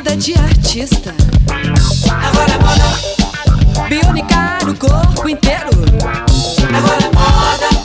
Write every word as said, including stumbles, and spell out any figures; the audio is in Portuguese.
vida de artista. Agora é moda. Biônica no corpo inteiro. Agora é moda.